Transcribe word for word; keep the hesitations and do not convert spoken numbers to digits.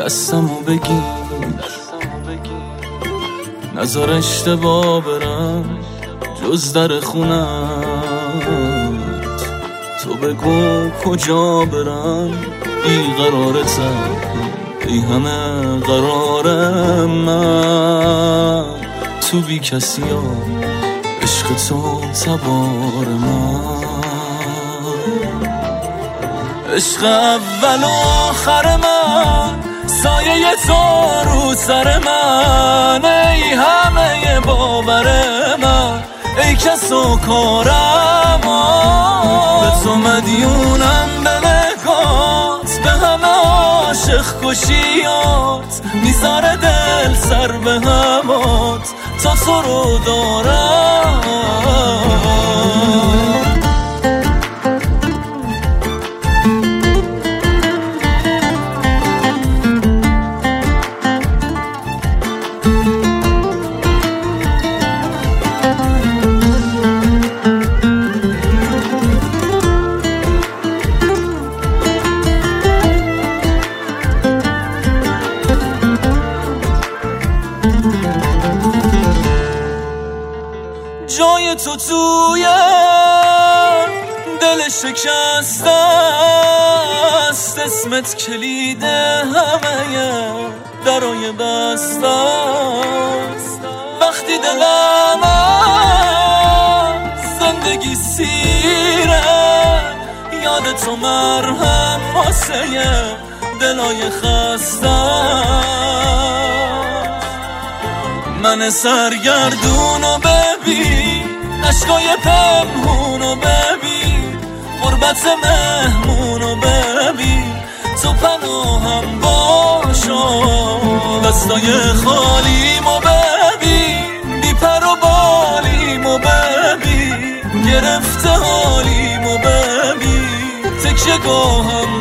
دستمو بگیر، نظر اشتباه برم جز در خونت. تو بگو کجا برم بیقرارتم، ای همه قرارم من تو بی کسی ها، عشق تو تبار من. عشق اول و آخر من، سایه تو رو سر من، ای همه باور من، ای کس و کارم. به تو مدیونم به نگات، به همه عاشق کشیات، میذاره دل سر به همات تا تو رو دارم. جای تو توی دل شکسته است، اسمت کلید همه درای بسته است. وقتی دلم از زندگی سیره، یاد تو مرهم واسه دلای خسته. من سرگردونو ببین، عشقای پنهونو ببین، غربت مهمونو ببین، تو پناهم باشو. دستای خالیمو ببین، بی پر و بالیمو ببین، گرفته حالیمو ببین، تکیه گاهم